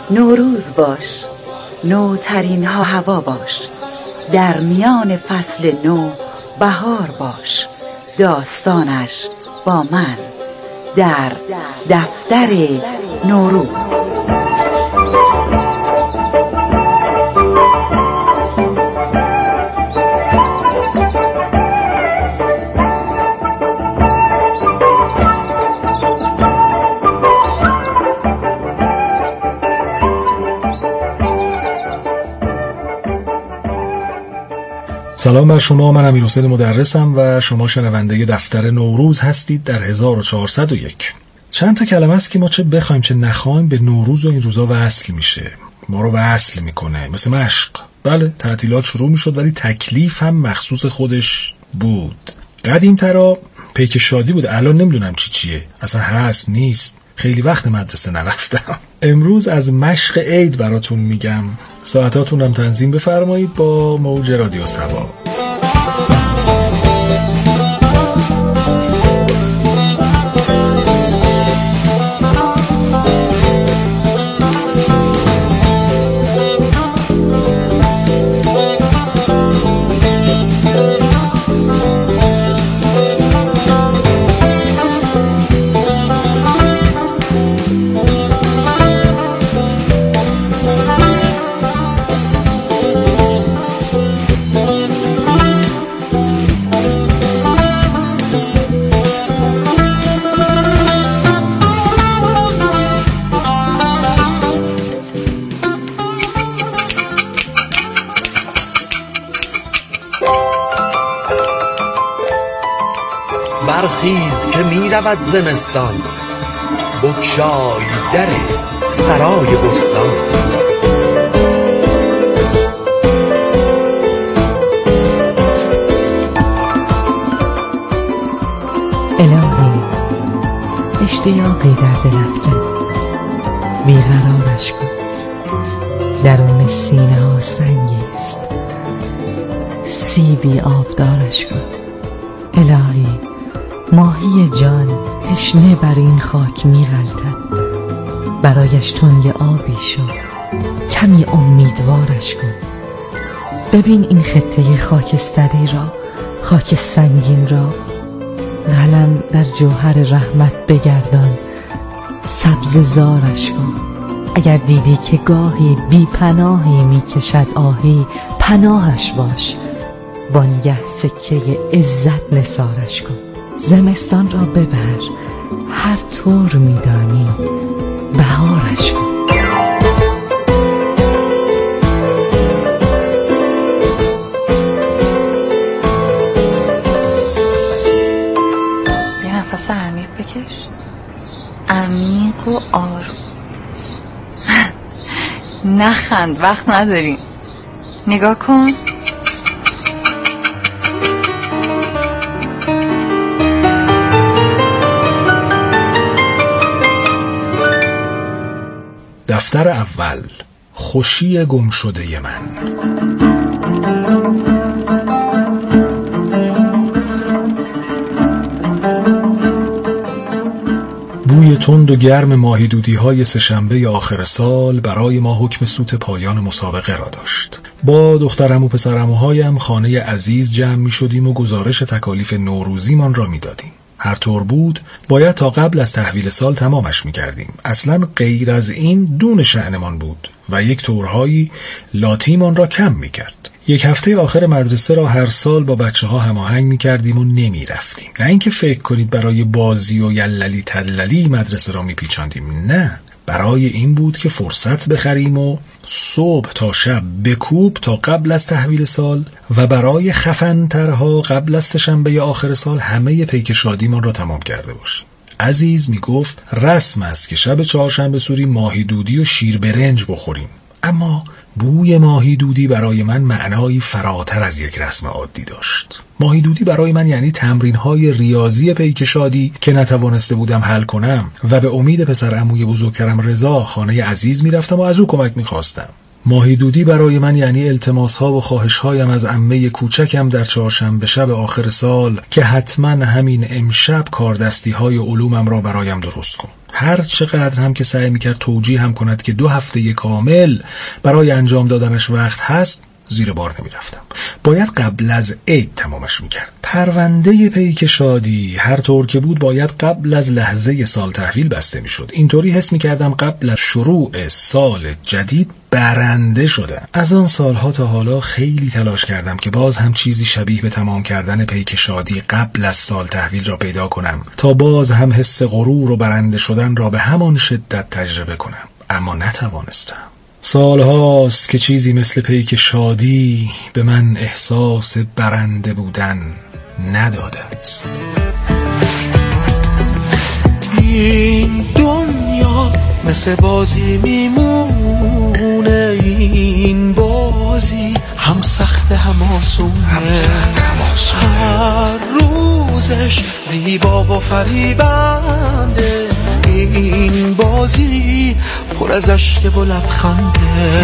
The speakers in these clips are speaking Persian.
نوروز باش، نوترین ها هوا باش، در میان فصل نو بهار باش، داستانش با من در دفتر نوروز. سلام بر شما، من امیرحسین مدرسم و شما شنونده دفتر نوروز هستید در 1401. چند تا کلمه است که ما چه بخوایم چه نخوایم به نوروز و این روزا وصل میشه، ما رو وصل میکنه، مثل مشق. بله، تعطیلات شروع میشد ولی تکلیف هم مخصوص خودش بود. قدیم‌ترا پیک شادی بود، الان نمیدونم چیه، اصلا هست نیست. خیلی وقت مدرسه نرفتم. امروز از مشق عید براتون میگم. ساعتاتون هم تنظیم بفرمایید با موج رادیو سبا. برخیز که می رود زمستان، بگشای در سرای بستان. الهی اشتیاقی در دل افکن، بیقرارش کن. درون سینه ها سنگی است، سیبی آبدارش کن. الهی ماهی جان تشنه بر این خاک می غلطد، برایش تنگ آبی شو، کمی امیدوارش کن. ببین این خطه خاکستری را، خاک سنگین را، قلم در جوهر رحمت بگردان، سبز زارش کن. اگر دیدی که گاهی بی پناهی می کشد آهی، پناهش باش، وانگه سکه عزت نثارش کن. زمستان را ببر، هر طور می‌دانی بهارش کن. یه نفس عمیق بکش، عمیق و آروم. نخند، وقت نداریم. نگاه کن. دفتر اول، خوشی گم شده من. بوی تند و گرم ماهیدودی های سه‌شنبه آخر سال برای ما حکم سوت پایان مسابقه را داشت. با دخترم و پسرعموهایم خانه عزیز جمع می شدیم و گزارش تکالیف نوروزیمان را می دادیم. هر طور بود باید تا قبل از تحویل سال تمامش می‌کردیم. اصلاً غیر از این دون شأنمان بود و یک طورهایی لاتیمان را کم می‌کرد. یک هفته آخر مدرسه را هر سال با بچه‌ها هماهنگ می‌کردیم و نمی‌رفتیم. نه اینکه فکر کنید برای بازی و یللی تللی مدرسه را می‌پیچاندیم، نه، برای این بود که فرصت بخریم و صبح تا شب بکوب تا قبل از تحویل سال و برای خفن‌ترها قبل از سه‌شنبه آخر سال همه پیک شادیمان را تمام کرده باشیم. عزیز می گفت رسم است که شب چهارشنبه سوری ماهی دودی و شیر برنج بخوریم، اما بوی ماهی دودی برای من معنایی فراتر از یک رسم عادی داشت. ماهی دودی برای من یعنی تمرین‌های ریاضی پیک شادی که نتوانسته بودم حل کنم و به امید پسر عموی بزرگترم رضا خانه عزیز می‌رفتم و از او کمک می‌خواستم. ماهی دودی برای من یعنی التماس‌ها و خواهش‌هایم از عمه کوچکم در چهارشنبه شب آخر سال که حتما همین امشب کاردستی‌های علومم را برایم درست کن. هر چقدر هم که سعی میکرد توجیه هم کند که 2 هفته کامل برای انجام دادنش وقت هست، زیر بار نمیرفتم. باید قبل از عید تمامش میکرد. پرونده پیک شادی هر طور که بود باید قبل از لحظه سال تحویل بسته میشد. اینطوری حس میکردم قبل از شروع سال جدید برنده شدم. از آن سالها تا حالا خیلی تلاش کردم که باز هم چیزی شبیه به تمام کردن پیک شادی قبل از سال تحویل را پیدا کنم تا باز هم حس غرور و برنده شدن را به همان شدت تجربه کنم، اما نتوانستم. سالهاست که چیزی مثل پیک شادی به من احساس برنده بودن نداده است. این دنیا مثل بازی میمونه، این بازی هم سخت هم آسونه، هر روزش زیبا و فریبنده، این بازی پر از اشک و لبخنده.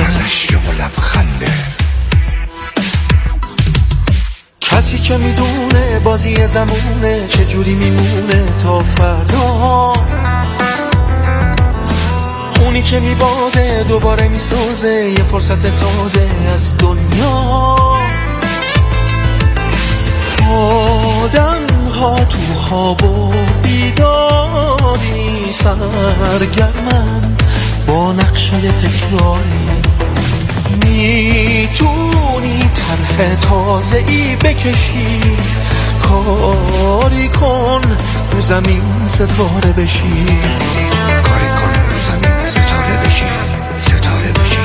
کسی که میدونه بازی زمونه چجوری میمونه تا فردا، اونی که میبازه دوباره میسازه یه فرصت تازه از دنیا. آدم ها تو خواب و بیداری سرگرمن با نقشه تکراری، میتونی طرح تازه ای بکشی، کاری کن رو زمین ستاره بشی، کاری کن رو زمین ستاره بشی، ستاره بشی.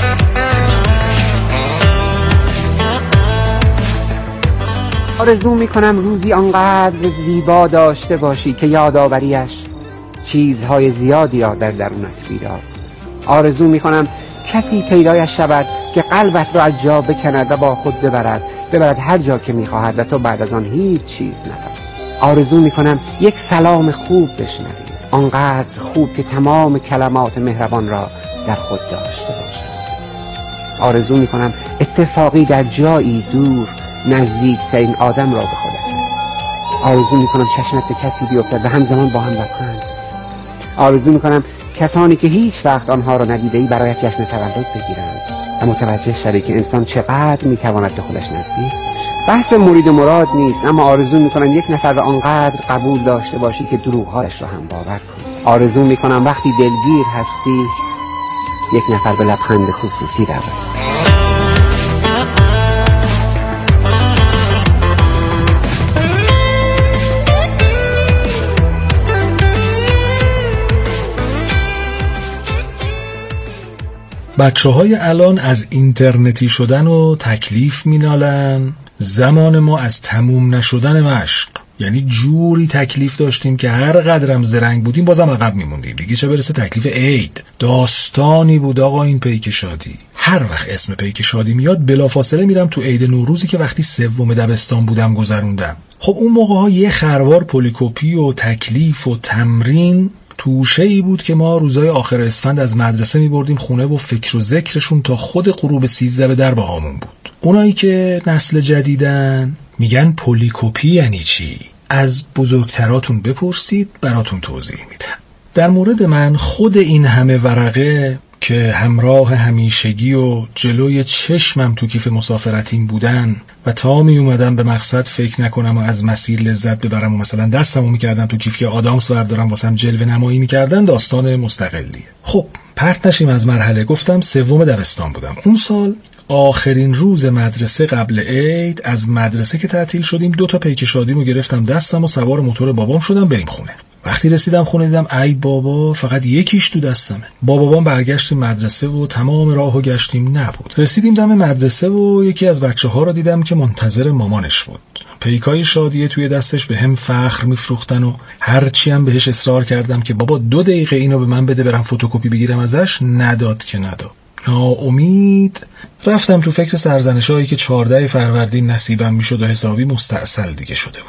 آرزو میکنم روزی آنقدر زیبا داشته باشی که یادآوریش چیزهای زیادی را در درونت بیدار. آرزو میکنم کسی پیدایش شود که قلبت را از جا بکند و با خود ببرد هر جا که میخواهد و تو بعد از آن هیچ چیز نفهمی. آرزو میکنم یک سلام خوب بشنوی، آنقدر خوب که تمام کلمات مهربان را در خود داشته باشد. آرزو میکنم اتفاقی در جایی دور نزدیکترین آدم را به خودت. آرزو میکنم چشمت به کسی بیفتد و همزمان با هم لبخند. آرزو میکنم کسانی که هیچ وقت آنها را ندیده‌ای برایت جشن تولد بگیرند و متوجه شوی که انسان چقدر میتواند به خودش نزدیک. بحث مرید و مراد نیست، اما آرزو میکنم یک نفر را آنقدر قبول داشته باشی که دروغهایش را هم باور کنی. آرزو میکنم وقتی دلگیر هستی یک نفر به لبخند خصوصی رود. بچه‌های الان از اینترنتی شدن و تکلیف مینالن، زمان ما از تموم نشدن مشق. یعنی جوری تکلیف داشتیم که هر قدرم زرنگ بودیم بازم عقب میموندیم. دیگه چه برسه تکلیف عید. داستانی بود آقا این پیک شادی. هر وقت اسم پیک شادی میاد بلافاصله میرم تو عید نوروزی که وقتی 3 دبستان بودم گذروندم. خب اون موقع ها یه خروار پلیکوپی و تکلیف و تمرین توشه‌ای بود که ما روزای آخر اسفند از مدرسه می‌بردیم خونه و فکر و ذکرشون تا خود غروب 13 به در باهامون بود. اونایی که نسل جدیدن میگن پلیکوپی یعنی چی؟ از بزرگتراتون بپرسید براتون توضیح میدن. در مورد من خود این همه ورقه که همراه همیشگی و جلوی چشمم تو کیف مسافرتیم بودن و تا می اومدم به مقصد فکر نکنم و از مسیر لذت ببرم و مثلا دستمو میکردم تو کیف که آدامس بردارم واسم جلوه نمایی میکردن، داستان مستقلیه. خب پرت نشیم از مرحله. گفتم 3 دبستان بودم. اون سال آخرین روز مدرسه قبل عید از مدرسه که تعطیل شدیم 2 پیک شادیمو گرفتم دستم و سوار موتور بابام شدم بریم خونه. وقتی رسیدم خونه دیدم ای بابا فقط یکیش تو دستمه. با بابام برگشتیم مدرسه و تمام راهو گشتیم نبود. رسیدیم دم مدرسه و یکی از بچه‌ها رو دیدم که منتظر مامانش بود. پیکای شادیه توی دستش به هم فخر میفروختن و هرچی هم بهش اصرار کردم که بابا 2 دقیقه اینو به من بده برم فتوکپی بگیرم ازش، نداد که نداد. ناامید رفتم تو فکر سرزنشایی که 14 فروردین نصیبم میشد و حسابی مستعسل دیگه شده بودم.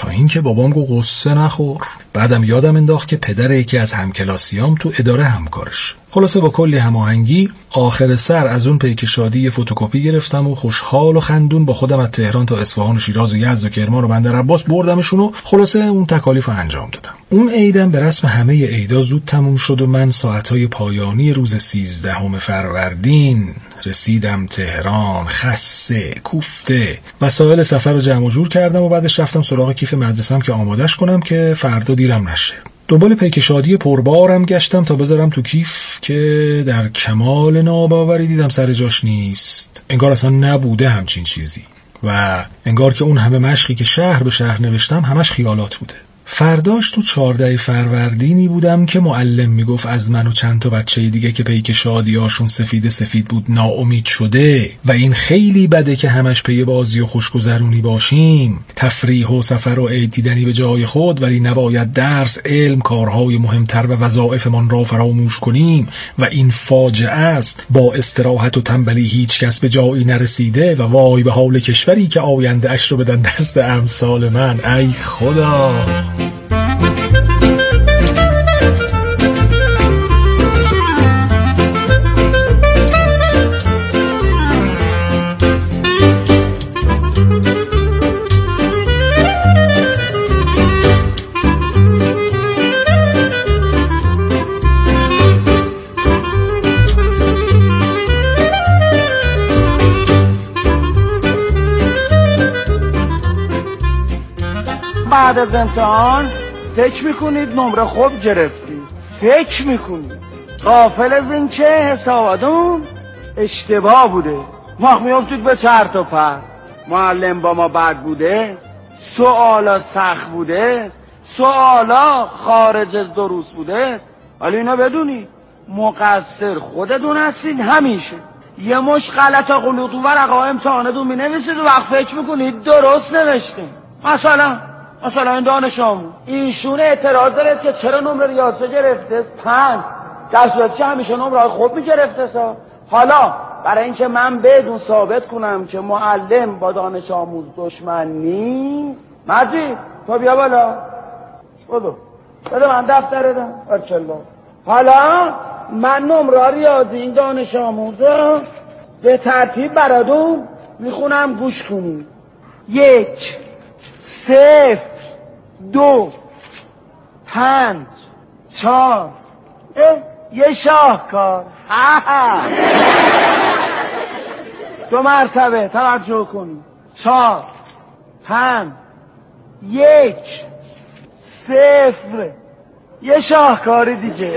تا اینکه بابام گفت قصه نخور. بعدم یادم انداخت که پدر یکی از همکلاسیام تو اداره همکارش. خلاصه با کلی هماهنگی آخر سر از اون پیک شادی فتوکپی گرفتم و خوشحال و خندون با خودم از تهران تا اصفهان و شیراز و یزد و کرمان و بندرعباس بردمشون و خلاصه اون تکالیف رو انجام دادم. اون عیدم به رسم همه عیدا زود تموم شد و من ساعتهای پایانی روز 13 فروردین رسیدم تهران، خسته، کوفته. وسایل سفر رو جمع و جور کردم و بعدش رفتم سراغ کیف مدرسه‌ام که آمادش کنم که فردا دیرم نشه. دنبال پیک شادی پربارم گشتم تا بذارم تو کیف که در کمال ناباوری دیدم سر جاش نیست. انگار اصلا نبوده همچین چیزی و انگار که اون همه مشقی که شهر به شهر نوشتم همش خیالات بوده. فرداش تو 14 فروردینی بودم که معلم میگفت از من و چند تا بچه دیگه که پیک شادیاشون سفید بود ناامید شده و این خیلی بده که همش پی بازی و خوشگذرونی باشیم، تفریح و سفر و عید دیدنی به جای خود، ولی نباید درس، علم، کارهای مهمتر و وظایفمان را فراموش کنیم و این فاجعه است. با استراحت و تنبلی هیچ کس به جایی نرسیده و وای به حال کشوری که آینده اش رو بدن دست امثال من. ای خدا. بعد از امتحان فکر میکنید نمره خوب گرفتید، فکر میکنید، غافل از این که حساباتون اشتباه بوده. ما میافتید به چرت و پرت. معلم با ما بد بوده، سوالا سخت بوده، سوالا خارج از دروس بوده. ولی اینا بدونید مقصر خودتون هستید. همیشه یه مش غلط و غلط و ورقه امتحانتون مینویسید و وقت فکر میکنید درست نوشتین. مثلا این دانش آموز ایشون اعتراض داره که چرا نمره ریاضی گرفته 5 در صورتی که همیشه نمره خوب میگرفته. حالا برای اینکه من بدون ثابت کنم که معلم با دانش آموز دشمن نیست، مجید تو بیا بالا، بدو بده من دفتر دم ارچلا. حالا من نمره ریاضی این دانش آموز رو به ترتیب براتون میخونم، گوش کنید. 1 0 2 5 4 یه شاهکار. 2 مرتبه توجه کنید. 4 5 1 0 یه شاهکاری دیگه.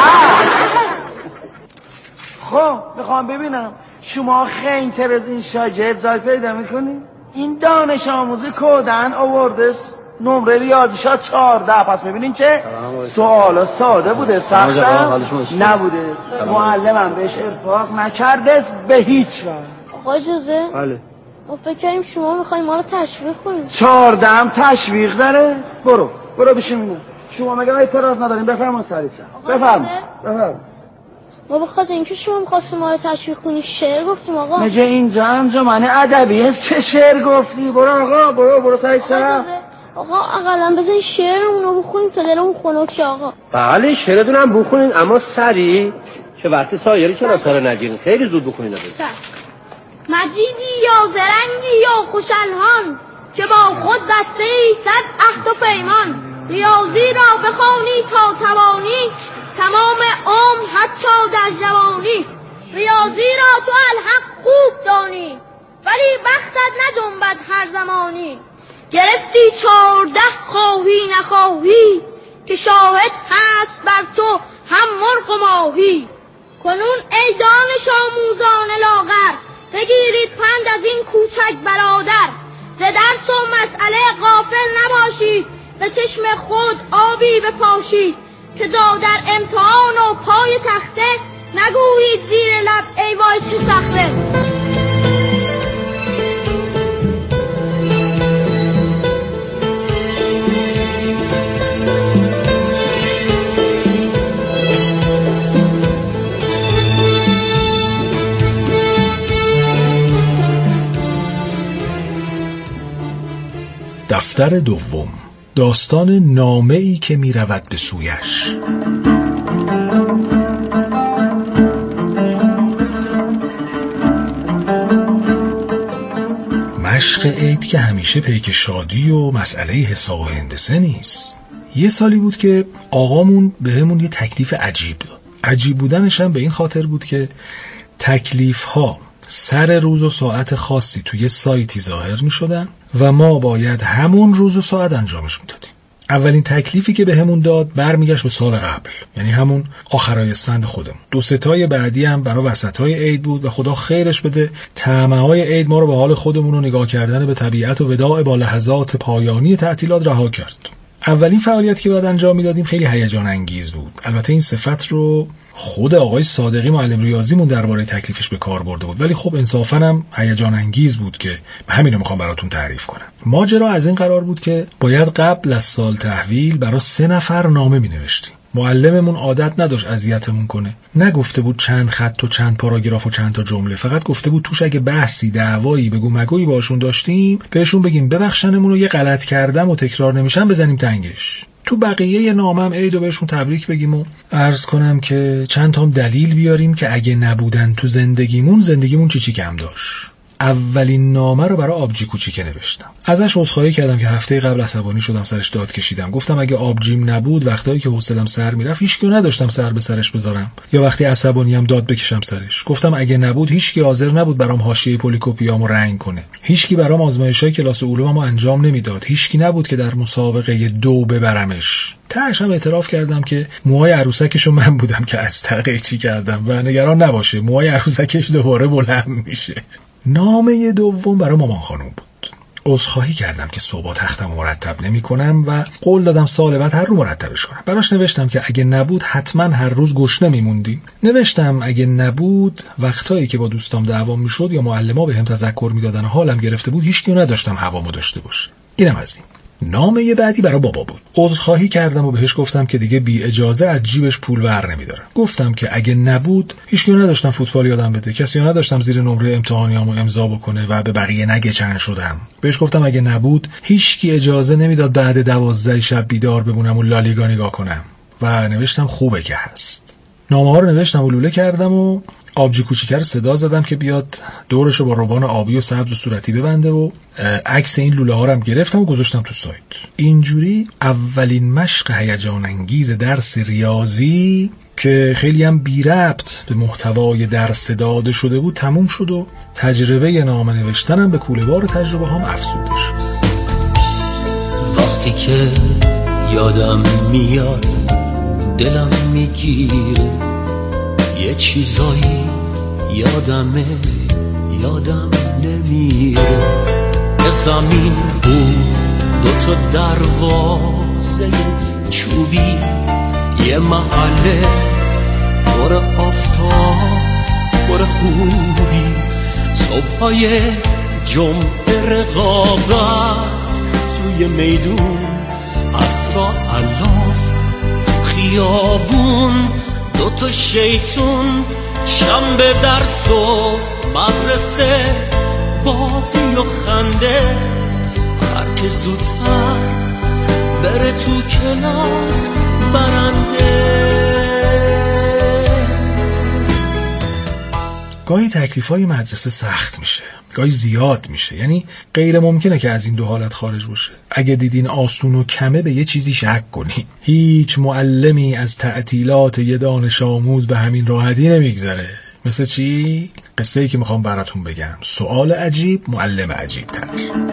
خب میخوام ببینم شما خیلی از این شاگرد جای پیدا میکنید. این دانش آموزی کودن آورده نمره ریاضیشا 14. پس ببینین که سوال ساده بوده، سخت نبوده. معلمم بهش ارفاق نکرده به هیچ وجه. آقا اجازه؟ بله. ما فکر کنیم شما میخوایم ما رو تشویق کنیم. 14 هم تشویق داره. برو بشین. شما مگه اعتراض ندارین؟ بفرمایید سریعا. بفرمایید. ما بخاطر اینکه شما می‌خواستیم ما رو تشویق کنی شعر گفتیم آقا. مگه اینجا انجمن ادبی است چه شعر گفتی؟ برو آقا برو سریعا. آقا اقلا بزن شعرمون رو بخونیم تا دلمون خنک شه آقا. بله شعرتون هم بخونین اما سری که وقتی سایری کلاس‌ها رو نگیرین، خیلی زود بخونین. مجیدی یا زرنگی یا خوشالهان که با خود بسته ای 100 عهد و پیمان، ریاضی را بخوانی تا توانی تمام عمر حتی در جوانی، ریاضی را تو الحق خوب دانی ولی بختت نجنبد هر زمانی، گرفتی 14 خواهی نخواهی که شاهد هست بر تو هم مرغ و ماهی. کنون ای دانش آموزان لاغر بگیرید پند از این کوچک برادر، ز درس و مسئله غافل نباشید به چشم خود آبی بپاشید که در امتحان و پای تخته نگویید زیر لب ای وای چه سخته. دفتر دوم، داستان نامه‌ای که می رود به سویش. مشق عید که همیشه پیک شادی و مسئله حساب و هندسه نیست. یه سالی بود که آقامون بهمون یه تکلیف عجیب داد. عجیب بودنش هم به این خاطر بود که تکلیف‌ها سر روز و ساعت خاصی توی سایتی ظاهر می شدن و ما باید همون روز و ساعت انجامش می دادیم. اولین تکلیفی که بهمون داد برمیگشت به سال قبل، یعنی همون آخرای اسفند خودمون. 2-3 تای بعدی هم برای وسطای عید بود و خدا خیرش بده طعمه‌های عید ما رو به حال خودمون و نگاه کردن به طبیعت و وداع با لحظات پایانی تعطیلات رها کرد. اولین فعالیتی که بعد انجام میدادیم خیلی هیجان انگیز بود. البته این صفت رو خود آقای صادقی معلم ریاضیمون درباره تکلیفش به کار برده بود، ولی خب انصافاً هم هیجان انگیز بود که همین رو میخوام براتون تعریف کنم. ماجرا از این قرار بود که باید قبل از سال تحویل برای 3 نفر نامه مینوشتیم. معلممون عادت نداشت اذیتمون کنه. نگفته بود چند خط و چند پاراگراف و چند تا جمله، فقط گفته بود توش اگه بحثی، دعوایی، بگو مگویی باشون داشتیم بهشون بگیم ببخشنمون رو، یه غلط کردم و تکرار نمیشن بزنیم تنگش. تو بقیه نامم عیدو بهشون تبریک بگیم و عرض کنم که چند تا دلیل بیاریم که اگه نبودن تو زندگیمون چی کم داشت. اولین نامه رو برای آبجی کوچیکه نوشتم. ازش عذرخواهی کردم که هفته قبل عصبانی شدم، سرش داد کشیدم. گفتم اگه آبجیم نبود وقتایی که حوصله‌ام سر میرفت هیچکی نداشتم سر به سرش بذارم، یا وقتی عصبانیام داد بکشم سرش. گفتم اگه نبود هیچکی حاضر نبود برام حاشیه پلیکوپیامو رنگ کنه. هیچکی برام آزمایشای کلاس علوممو انجام نمیداد. هیچکی نبود که در مسابقه 2 ببرمش. تهش هم اعتراف کردم که موهای عروسکشو من بودم که از تقیچی کردم و نگران نباشه موهای عروسکش دوباره بلند میشه. نامه دوم برای مامان خانم بود. عذرخواهی کردم که صبح تختم مرتب نمی کنم و قول دادم سال بعد هر رو مرتبش کنم. براش نوشتم که اگه نبود حتما هر روز گشنه میموندیم. نوشتم اگه نبود وقتایی که با دوستام دعوام میشد یا معلما بهم تذکر میدادن و حالم گرفته بود هیچکی نداشتم هوامو داشته باشه. اینم از این. نامه بعدی برای بابا بود. عذرخواهی کردم و بهش گفتم که دیگه بی اجازه از جیبش پول ور نمیدارم. گفتم که اگه نبود هیچکی نداشتم فوتبال یادم بده، کسی نداشتم زیر نمره امتحانیامو امضا بکنه و به بقیه نگه چند شدم. بهش گفتم اگه نبود هیچکی اجازه نمیداد بعد 12 شب بیدار بمونم و لالیگا نگاه کنم. و نوشتم خوبه که هست. نامه‌ها رو نوشتم و لوله کردم و آبجی کوچیکه رو صدا زدم که بیاد دورشو با روبان آبی و سبز و صورتی ببنده و عکس این لوله ها رو هم گرفتم و گذاشتم تو سایت. اینجوری اولین مشق هیجان انگیز درس ریاضی که خیلی هم بی ربط به محتوای درس داده شده بود تموم شد و تجربه نامه نوشتنم به کوله‌بار تجربه هم افزوده شد. وقتی که یادم میاد دلم میگیره، یه چیزایی یادم نمیره. یه زمین بود، 2 دروازه چوبی، یه محله پر آفتاب پر خوبی، صبحای جمعه رقابت توی میدون، عصرا الاف تو خیابون، 2 شیطون، شنبه درس و مدرسه، بازی و خنده، هر که زودتر بره تو کلاس برنده. گاهی تکلیف‌های مدرسه سخت میشه، گاهی زیاد میشه، یعنی غیر ممکنه که از این 2 حالت خارج باشه. اگه دیدین آسون و کمه به یه چیزی شک کنی. هیچ معلمی از تعطیلات یه دانش آموز به همین راحتی نمیگذره. مثل چی؟ قصه‌ای که میخوام براتون بگم. سوال عجیب، معلم عجیب تر.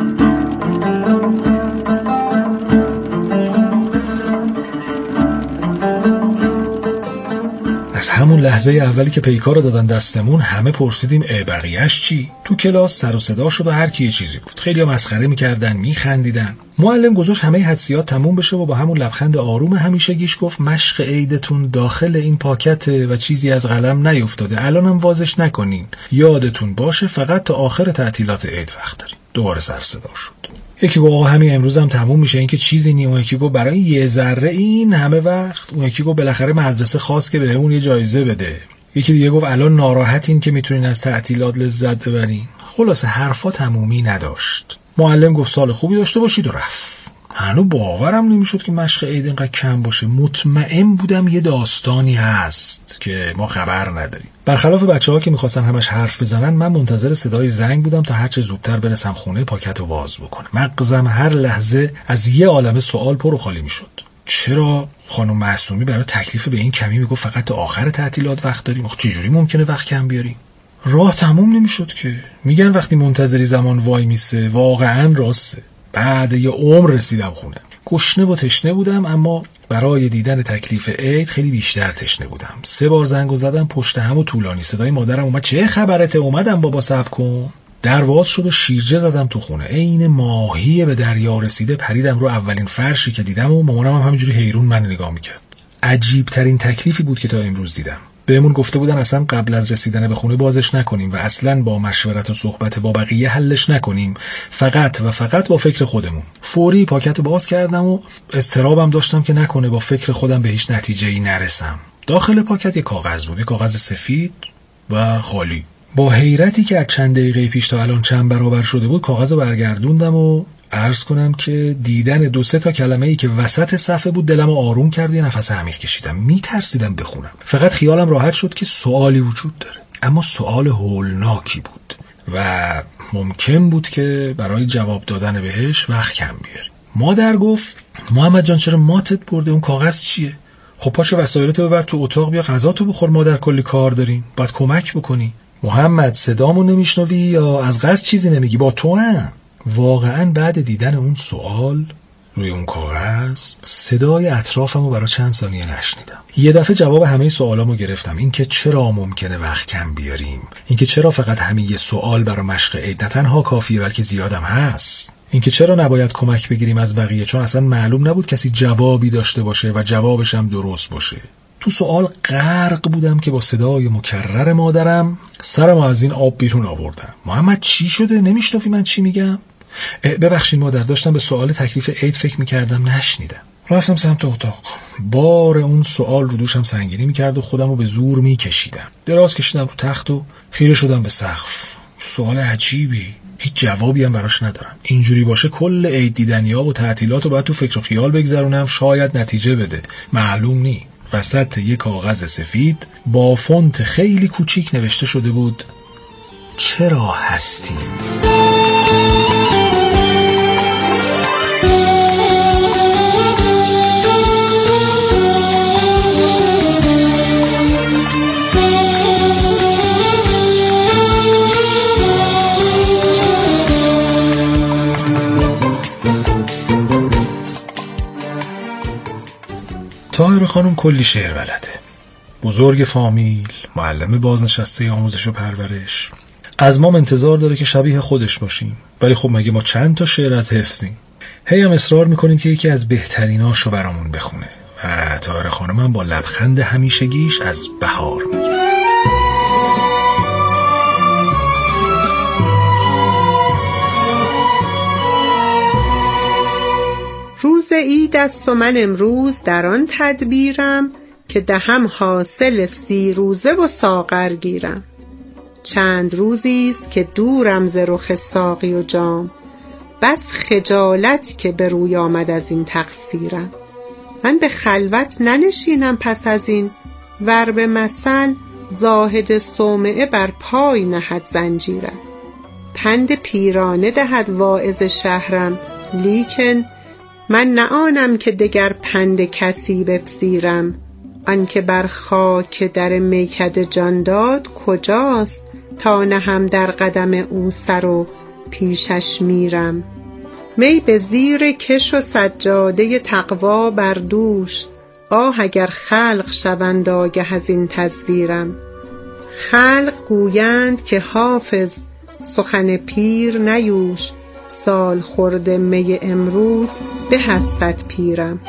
از همون لحظه اولی که پیکار رو دادن دستمون همه پرسیدیم بقیه‌اش چی؟ تو کلاس سر و صدا شد و هر کی یه چیزی گفت. خیلی‌ها مسخره می‌کردن، می‌خندیدن. معلم گذاشت همه حدسیات تموم بشه و با همون لبخند آروم همیشگیش گفت مشق عیدتون داخل این پاکته و چیزی از قلم نیفتاده. الانم وازش نکنین. یادتون باشه فقط تا آخر تعطیلات عید وقت دارین. دوباره سر صدا شد. یکی گفت آقا همین امروز هم تموم میشه، این که چیزی نی. اون یکی گفت برای یه ذره این همه وقت. اون یکی گفت بالاخره مدرسه خواست که بهمون یه جایزه بده. یکی دیگه گفت الان ناراحتین که میتونین از تعطیلات لذت ببرین. خلاصه حرفا تمومی نداشت. معلم گفت سال خوبی داشته باشید و رفت. هنوز باورم نمیشد که مشق عید اینقدر کم باشه. مطمئن بودم یه داستانی هست که ما خبر نداریم. برخلاف بچه‌ها که می‌خواستن همش حرف بزنن، من منتظر صدای زنگ بودم تا هرچه زودتر برسم خونه پاکت رو باز بکنم. مغزم هر لحظه از یه عالمه سوال پر و خالی میشد. چرا خانم معصومی برای تکلیف به این کمی میگفت فقط تا آخر تعطیلات وقت داریم؟ آخه چجوری ممکنه وقت کم بیاریم؟ راه تموم نمیشد که. میگن وقتی منتظری زمان وای میسه، واقعا راسته. بعد یه عمر رسیدم خونه. گشنه و تشنه بودم، اما برای دیدن تکلیف عید خیلی بیشتر تشنه بودم. 3 بار زنگو زدم پشت هم و طولانی. صدای مادرم اومد. چه خبرته؟ اومدم بابا صبر کن. در باز شد و شیرجه زدم تو خونه. عین ماهی به دریا رسیده پریدم رو اولین فرشی که دیدم و مامانم هم همینجوری حیرون من نگاه میکرد. عجیب ترین تکلیفی بود که تا امروز دیدم. بهمون گفته بودن اصلا قبل از رسیدن به خونه بازش نکنیم و اصلا با مشورت و صحبت با بقیه حلش نکنیم، فقط و فقط با فکر خودمون. فوری پاکت باز کردم و اضطرابم داشتم که نکنه با فکر خودم به هیچ نتیجه‌ای نرسم. داخل پاکت یه کاغذ بود، یه کاغذ سفید و خالی. با حیرتی که از چند دقیقه پیش تا الان چند برابر شده بود، کاغذ برگردوندم و عرض کنم که دیدن 2-3 تا کلمه‌ای که وسط صفحه بود دلمو آروم کرد و یه نفس عمیق کشیدم. میترسیدم بخونم. فقط خیالم راحت شد که سوالی وجود داره، اما سوال هولناکی بود و ممکن بود که برای جواب دادن بهش وقت کم بیاری. مادر گفت محمد جان چرا ماتت برده؟ اون کاغذ چیه؟ خب پاشو وسایلتو ببر تو اتاق، بیا غذاتو بخور، مادر کلی کار داریم، باید کمک بکنی. محمد صدامو نمیشنوی یا از قصد چیزی نمیگی؟ با تو هم. واقعا بعد دیدن اون سوال روی اون کاغذ صدای اطرافمو برای چند ثانیه نشنیدم. یه دفعه جواب همه سوالامو گرفتم. این که چرا ممکنه وقت کم بیاریم، این که چرا فقط همین یه سوال برای مشق عید نه تنها کافیه بلکه زیادم هست، این که چرا نباید کمک بگیریم از بقیه چون اصلا معلوم نبود کسی جوابی داشته باشه و جوابش هم درست باشه. تو سوال غرق بودم که با صدای مکرر مادرم سرم از این آب بیرون آوردم. محمد چی شده؟ نمیشنفی من چی میگم؟ ببخشید مادر، داشتم به سوال تکلیف عید فکر میکردم نشنیدم. رفتم سمت اتاق. بار اون سوال رو دوشم سنگینی میکرد و خودم رو به زور میکشیدم. دراز کشیدم رو تخت و خیره شدم به سقف. سوال عجیبی، هیچ جوابی هم براش ندارم. اینجوری باشه کل عید دیدنی‌ها و تعطیلات رو باید تو فکر و خیال بگذرونم، شاید نتیجه بده، معلوم نی. وسط یک کاغذ سفید با فونت خیلی کوچیک نوشته شده بود چرا هستیم؟ طاهره خانم کلی شعر بلده، بزرگ فامیل، معلم بازنشسته آموزش و پرورش. از ما انتظار داره که شبیه خودش باشیم، ولی خب مگه ما چند تا شعر از حفظیم؟ هی هم اصرار میکنیم که یکی از بهتریناشو برامون بخونه و طاهره خانم هم با لبخند همیشگیش از بهار میگه. روز عید است و من امروز در آن تدبیرم که دهم حاصل 30 روزه و ساغر گیرم. چند روزیست که دورم ز رخ ساقی و جام، بس خجالت که به روی آمد از این تقصیرم. من به خلوت ننشینم پس از این، ور به مثل زاهد صومعه بر پای نهد زنجیرم. پند پیرانه دهد واعظ شهرم، لیکن من نه آنم که دگر پند کسی بپذیرم. آن که بر خاک در میکده جان داد کجاست، تا نهم در قدم او سر و پیشش میرم. می به زیر کش و سجاده تقوا بر دوش، آه اگر خلق شوند آگه از این تزویرم. خلق گویند که حافظ سخن پیر نیوش، سال خورده می امروز به از 100 پیرم.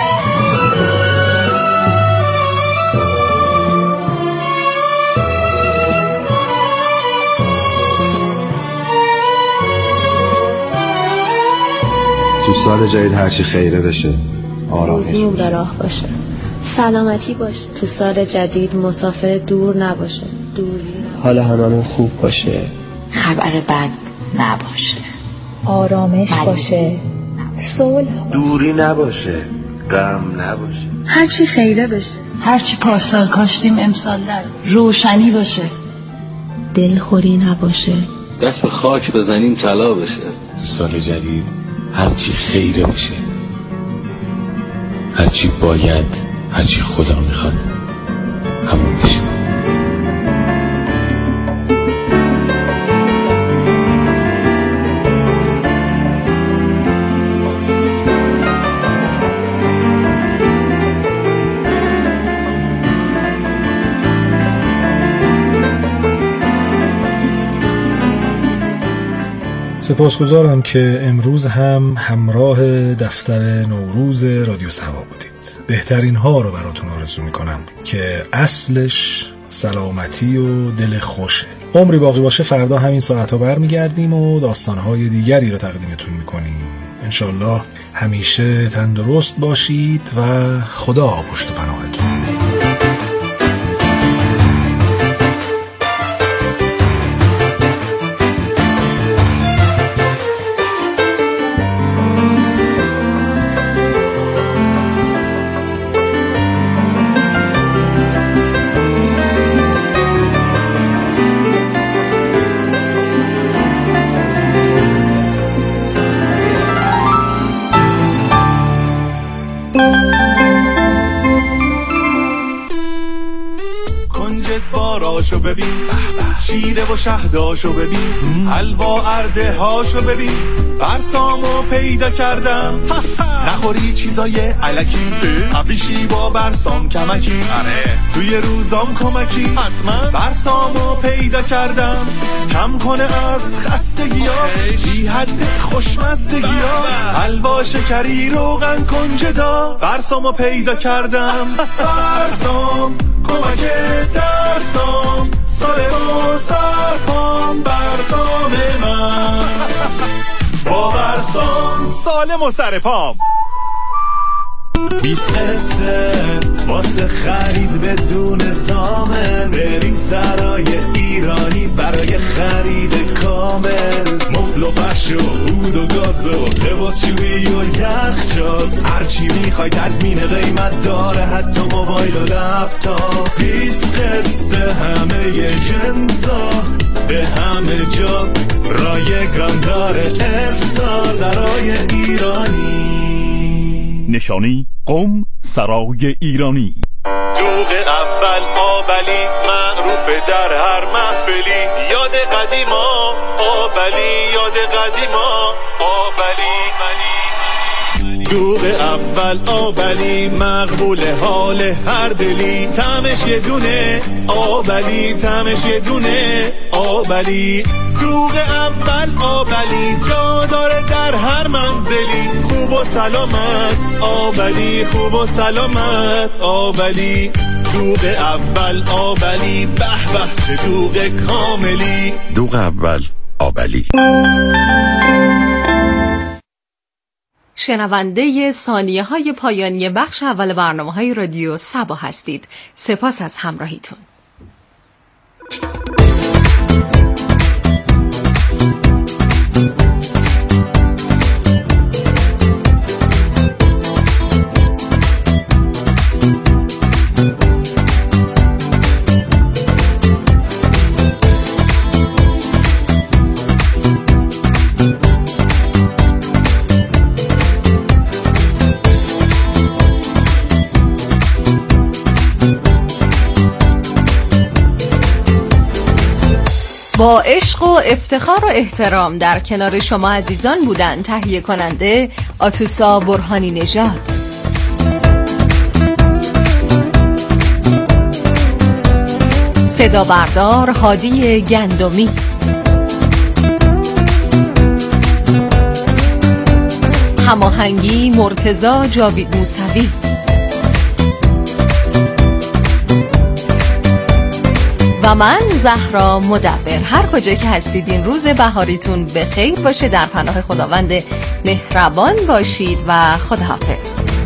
تو سال جدید هرچی خیره بشه، آرامش به راه باشه، سلامتی باشه. تو سال جدید مسافر دور نباشه، دوری نباشه. حال هممون خوب باشه، خبر بد نباشه. آرامش باشه، صلح، دوری نباشه، غم نباشه، هرچی خیره بشه، هرچی پارسال کاشتیم امسال در روشنی باشه، دلخوری نباشه، دست به خاک بزنیم طلا بشه. سال جدید هرچی خیره باشه، هرچی باید، هرچی خدا میخواد همون بشه. سپاسگزارم که امروز هم همراه دفتر نوروز رادیو سوا بودید. بهترین ها رو براتون آرزو میکنم که اصلش سلامتی و دل خوشه. عمری باقی باشه فردا همین ساعت ها برمیگردیم و داستانهای دیگری رو تقدیمتون میکنیم. انشالله همیشه تندرست باشید و خدا پشت و پناهتون. شو ببین شیره و شهداشو ببین حلوا ارده هاشو ببین برسامو پیدا کردم نخوری چیزای علکی ابریشی با برسام کمکی توی روزام کمکی حتما برسامو پیدا کردم کم کنه از خستگی ها بی حد خوشمزدگی ها حلوا شکری روغن کنجدا برسامو پیدا کردم برسام کمک درسام سال و سرپام برسام من با برسام سالم و سرپام 20 قسطه واسه خرید بدون زامن بریم سرای ایرانی برای خرید کامل مبل و فرش و عود و گاز و لباس شویی و یخچال هرچی میخوای تضمین قیمت داره حتی موبایل و لپتاپ 20 قسطه همه جنسا به همه جا رایگان داره ارسال سرای ایرانی نشانی قم سرای ایرانی دوغ اول آبلی معروف در هر محفلی یاد قدیما آبلی یاد قدیما آبلی دوغ اول آبلی مقبول حال هر دلی طعمش یه دونه آبلی طعمش یه دونه آبلی دوغ اول آبلی جا داره در هر منزلی خوب و سلامت آبلی خوب و سلامت آبلی دوغ اول آبلی به به چه دوغ کاملی دوغ اول آبلی. شنونده ثانیه های پایانی بخش اول برنامه‌های رادیو سبا هستید. سپاس از همراهیتون. با عشق و افتخار و احترام در کنار شما عزیزان بودن تهیه کننده آتوسا برهانی نژاد، صدا بردار هادی گندمی، هماهنگی مرتضی جاوید موسوی، و من زهرا مدبر. هر کجا که هستید این روز بهاریتون به خیر باشه، در پناه خداوند مهربان باشید و خداحافظ.